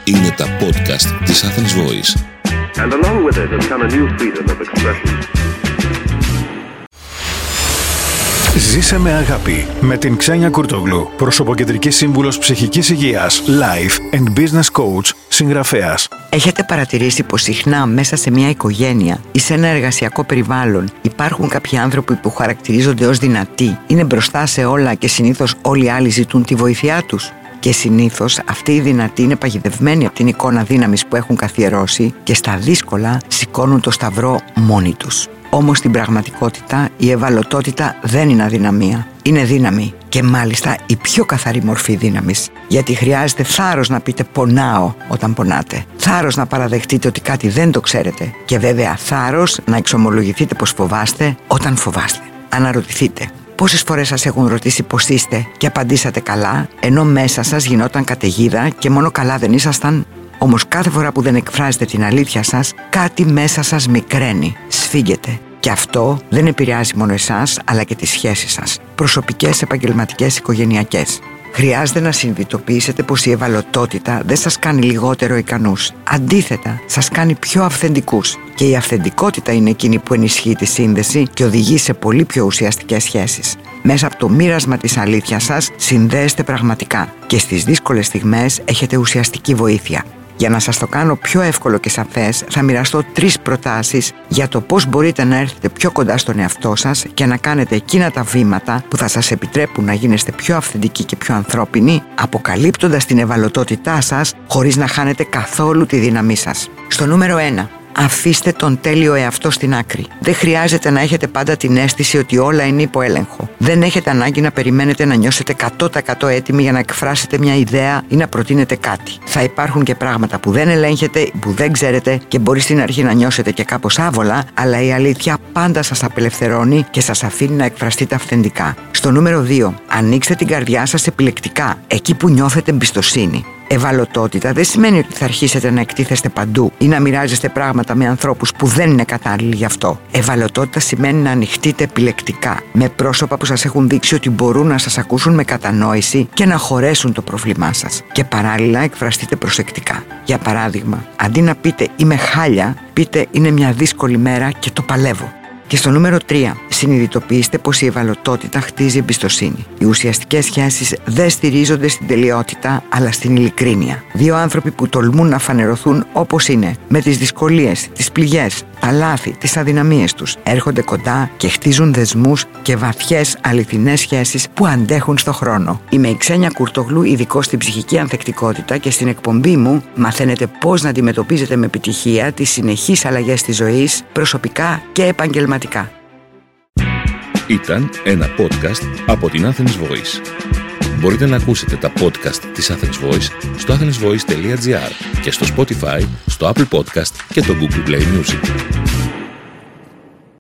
Είναι τα podcast της Athens Voice. And along with it has come a new freedom of expression. Ζήσε με αγάπη με την Ξένια Κουρτόγλου, προσωποκεντρική σύμβουλος ψυχικής υγείας, life and business coach, συγγραφέας. Έχετε παρατηρήσει πως συχνά μέσα σε μια οικογένεια ή σε ένα εργασιακό περιβάλλον υπάρχουν κάποιοι άνθρωποι που χαρακτηρίζονται ως δυνατοί, είναι μπροστά σε όλα και συνήθως όλοι οι άλλοι ζητούν τη βοήθειά τους? Και συνήθως αυτοί οι δυνατοί είναι παγιδευμένοι από την εικόνα δύναμης που έχουν καθιερώσει και στα δύσκολα σηκώνουν το σταυρό μόνοι τους. Όμως στην πραγματικότητα η ευαλωτότητα δεν είναι αδυναμία, είναι δύναμη και μάλιστα η πιο καθαρή μορφή δύναμης. Γιατί χρειάζεται θάρρος να πείτε πονάω όταν πονάτε, θάρρος να παραδεχτείτε ότι κάτι δεν το ξέρετε και βέβαια θάρρος να εξομολογηθείτε πως φοβάστε όταν φοβάστε. Αναρωτηθείτε. Πόσες φορές σας έχουν ρωτήσει πως είστε και απαντήσατε καλά, ενώ μέσα σας γινόταν καταιγίδα και μόνο καλά δεν ήσασταν? Όμως κάθε φορά που δεν εκφράζετε την αλήθεια σας, κάτι μέσα σας μικραίνει, σφίγγεται. Και αυτό δεν επηρεάζει μόνο εσάς, αλλά και τις σχέσεις σας, προσωπικές, επαγγελματικές, οικογενειακές. Χρειάζεται να συνειδητοποιήσετε πως η ευαλωτότητα δεν σας κάνει λιγότερο ικανούς. Αντίθετα, σας κάνει πιο αυθεντικούς. Και η αυθεντικότητα είναι εκείνη που ενισχύει τη σύνδεση και οδηγεί σε πολύ πιο ουσιαστικές σχέσεις. Μέσα από το μοίρασμα της αλήθειας σας συνδέεστε πραγματικά και στις δύσκολες στιγμές έχετε ουσιαστική βοήθεια. Για να σας το κάνω πιο εύκολο και σαφές, θα μοιραστώ 3 προτάσεις για το πώς μπορείτε να έρθετε πιο κοντά στον εαυτό σας και να κάνετε εκείνα τα βήματα που θα σας επιτρέπουν να γίνεστε πιο αυθεντικοί και πιο ανθρώπινοι, αποκαλύπτοντας την ευαλωτότητά σας χωρίς να χάνετε καθόλου τη δύναμή σας. Στο νούμερο 1. Αφήστε τον τέλειο εαυτό στην άκρη. Δεν χρειάζεται να έχετε πάντα την αίσθηση ότι όλα είναι υπό έλεγχο. Δεν έχετε ανάγκη να περιμένετε να νιώσετε 100% έτοιμοι για να εκφράσετε μια ιδέα ή να προτείνετε κάτι. Θα υπάρχουν και πράγματα που δεν ελέγχετε, που δεν ξέρετε και μπορεί στην αρχή να νιώσετε και κάπως άβολα, αλλά η αλήθεια πάντα σας απελευθερώνει και σας αφήνει να εκφραστείτε αυθεντικά. Στο νούμερο 2. Ανοίξτε την καρδιά σας επιλεκτικά, εκεί που νιώθετε εμπιστοσύνη. Ευαλωτότητα δεν σημαίνει ότι θα αρχίσετε να εκτίθεστε παντού ή να μοιράζεστε πράγματα με ανθρώπους που δεν είναι κατάλληλοι γι' αυτό. Ευαλωτότητα σημαίνει να ανοιχτείτε επιλεκτικά με πρόσωπα που σας έχουν δείξει ότι μπορούν να σας ακούσουν με κατανόηση και να χωρέσουν το πρόβλημά σας. Και παράλληλα εκφραστείτε προσεκτικά. Για παράδειγμα, αντί να πείτε είμαι χάλια, πείτε είναι μια δύσκολη μέρα και το παλεύω. Και στο νούμερο 3, συνειδητοποιήστε πως η ευαλωτότητα χτίζει εμπιστοσύνη. Οι ουσιαστικές σχέσεις δεν στηρίζονται στην τελειότητα, αλλά στην ειλικρίνεια. 2 άνθρωποι που τολμούν να φανερωθούν όπως είναι, με τις δυσκολίες, τις πληγές, τα λάθη, τις αδυναμίες τους, έρχονται κοντά και χτίζουν δεσμούς και βαθιές αληθινές σχέσεις που αντέχουν στο χρόνο. Είμαι η Ξένια Κουρτόγλου, ειδικός στην ψυχική ανθεκτικότητα και στην εκπομπή μου μαθαίνετε πώς να αντιμετωπίζετε με επιτυχία τις συνεχείς αλλαγές της ζωής, προσωπικά και επαγγελματικά. Ήταν ένα podcast από την Athens Voice. Μπορείτε να ακούσετε τα podcast της Athens Voice στο athensvoice.gr και στο Spotify, στο Apple Podcast και το Google Play Music.